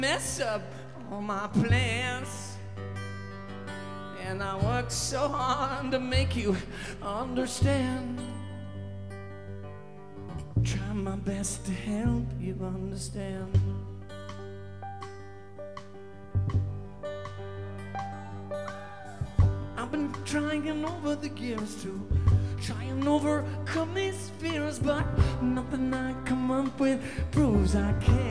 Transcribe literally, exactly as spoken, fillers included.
mess up all my plans, and I work so hard to make you understand. Try my best to help you understand. I've been trying over the years to try and overcome these fears, but nothing I come up with proves I can.